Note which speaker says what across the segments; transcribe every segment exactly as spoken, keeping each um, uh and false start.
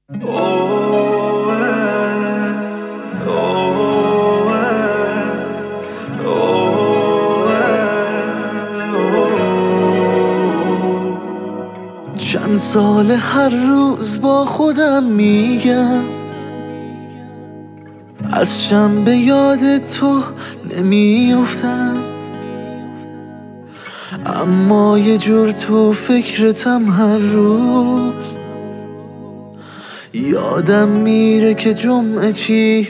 Speaker 1: چند سال هر روز با خودم میگم از شنبه یاد تو نمیافتم، اما یه جور تو فکرتم هر روز. یادم میره که جمعه چی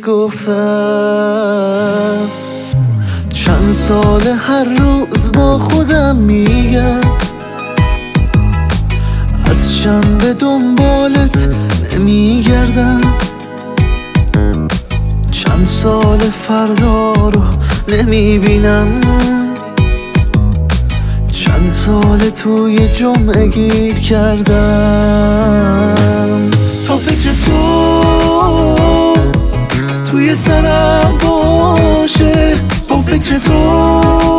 Speaker 1: گفتم. چند سال هر روز با خودم میگم از شنبه دنبالت نمیگردم، چند سال فردا رو نمیبینم، چند سال توی جمعه گیر کردم. تا فکر تو توی سرم باشه، با فکر تو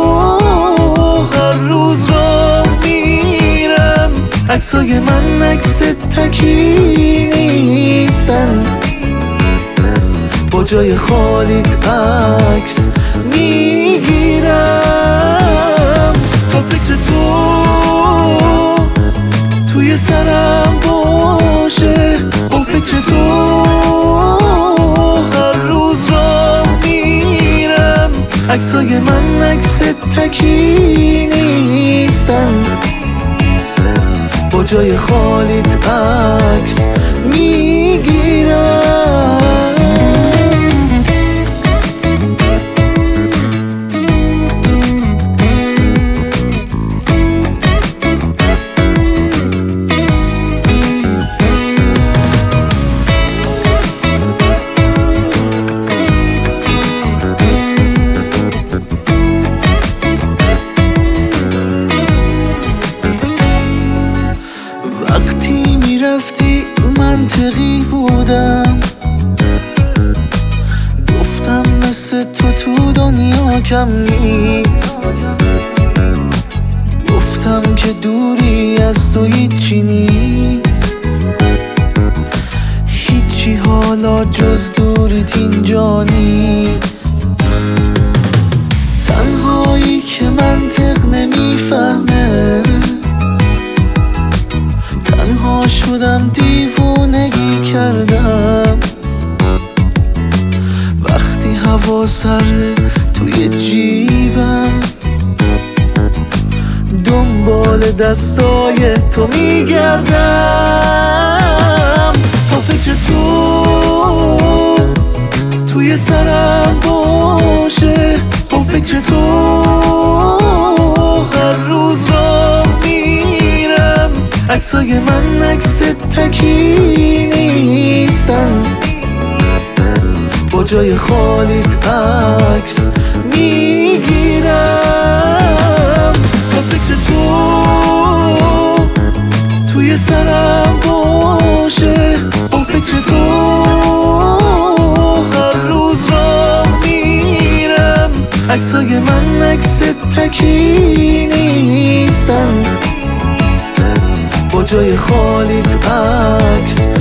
Speaker 1: هر روز را میرم. عکسای من عکس تکی نیستن، با جای خالیت عکس میگیرم. تا فکر تو توی سرم باشه، با فکر تو هر روز را میرم. عکسای من عکس تکی نیستن، با جای خالیت عکس میگیرم. وقتی میرفتی منطقی بودم، گفتم مثل تو تو دنیا کم نیست، گفتم که دوری از تو هیچی نیست، هیچی حالا جز دوریت اینجا نیست. تنهایی که منطق نمیفهمه، تنها شدم دیوونگی کردم. وقتی هوا سرده توی جیبم، دنبال دستای تو میگردم. تا فکر تو توی سرم باشه، با فکر تو هر روز را میرم. عکسای من عکس تکی نیستن، با جای خالیت عکس میگیرم. تا فکر تو توی سرم باشه، با فکر تو هر روز را میرم. عکسای من عکس تکی نیستن، با جای خالیت عکس